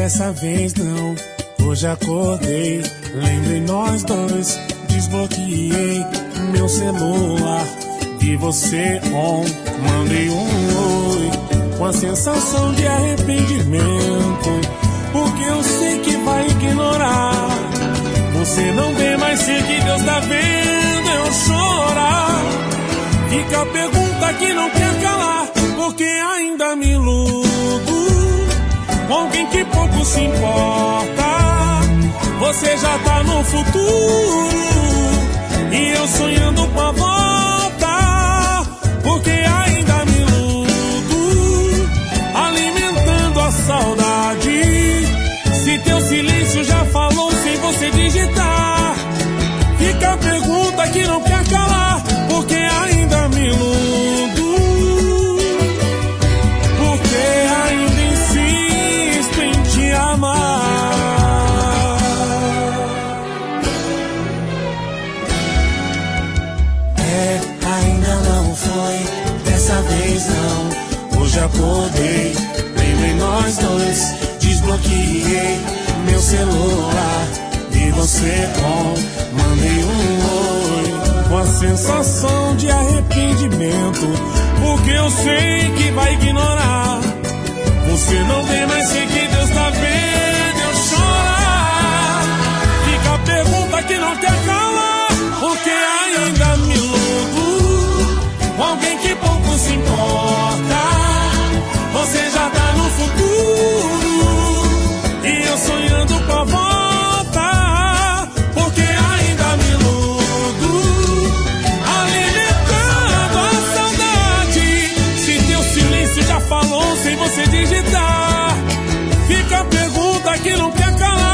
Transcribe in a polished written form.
dessa vez não. Hoje acordei, lembrei nós dois. Desbloqueei meu celular, vi você on, mandei um oi, com a sensação de arrependimento, porque eu sei que vai ignorar. Você não vê, mas sei que Deus tá vendo eu chorar. Fica a pergunta que não quer calar, porque ainda me iludo com alguém que pouco se importa. Você já tá no futuro e eu sonhando com a volta, porque ainda me iludo, alimentando a saudade. Se teu silêncio já falou sem você digitar, fica a pergunta que não quer calar, porque ainda me iludo, porque ainda insisto em te amar. Ainda não foi, dessa vez não. Hoje acordei, lembrei nós dois. Desbloqueei meu celular, vi você on, mandei um oi, com a sensação de arrependimento, porque eu sei que vai ignorar. Você não vê, mas sei que Deus tá vendo eu chorar. Fica a pergunta que não quer calar, porque ainda me iludo com alguém que pouco se importa. Você já tá no futuro e eu sonhando com a volta, porque ainda me iludo, alimentando a saudade. Se teu silêncio já falou sem você digitar, fica a pergunta que não quer calar.